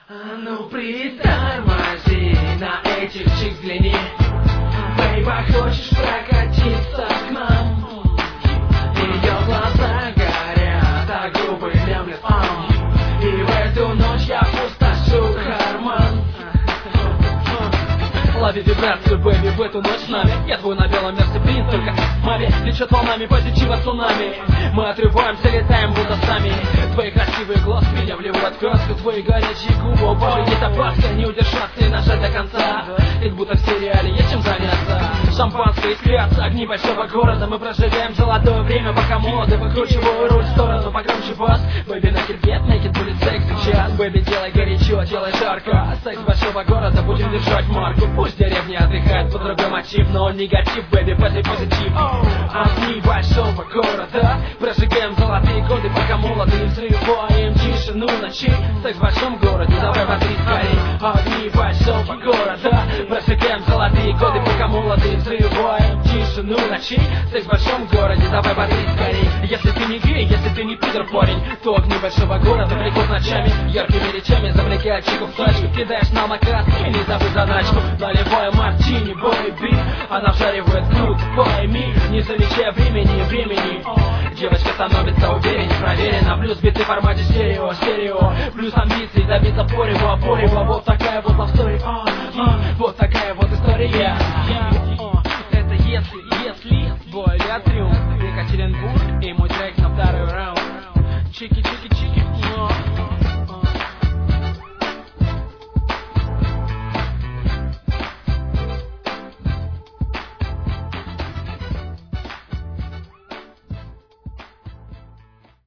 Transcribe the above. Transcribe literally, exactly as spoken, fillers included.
А ну притормози, на этих чик взгляни. Бейба, хочешь прокатиться к нам? Ее глаза горят, а губы мямлят ам. И в эту ночь я пустошу карман. Лови вибрацию, бэби, в эту ночь с нами. Я твой на белом мерсе принц, только маме течет волнами позитива цунами. Мы отрываемся, летаем будто сами. Твои красивые глазки меня вливают в краску. Твои горячие губы, о боже, есть опаска. Не удержаться и нажать до конца. Как будто в сериале есть чем заняться. Шампанское искрятся, огни большого города. Мы прожигаем золотое время, пока молоды. Выкручиваю руль в сторону, погромче бас. Бэби, naked get, naked будет секс сейчас. Бэби, делай горячо, делай жарко. Секс большого города, будем держать марку. Пусть деревня отдыхает под другой мотив, но негатив, бэби, пози позитив. Огни большого города, прожигаем золотые годы, пока молоды, взрываем тишину ночи. Секс в большом городе, давай вотри скорей. Огни большого города, прожигаем золотые годы, пока молоды, взрываем тишину ночи. Секс в большом городе, давай вотри скорей. Если ты не гей, если ты не пидор, парень, то огни большого города влекут ночами, яркими речами завлекают чиков в тачку. Кидаешь нам окраски и не забудь заначку. Наливаю мартини, бэйби, она вжаривает круто, пойми, не замечая времени, времени. Девочка становится увереннее, проверена. Плюс биты в формате стерео, стерео. Плюс амбиции добиться порева, порева. Вот такая вот лавстори, а, а, вот такая вот история. Это если, если бой для триумф, Екатеринбург и мой трек на второй раунд. Чики-чики-чики.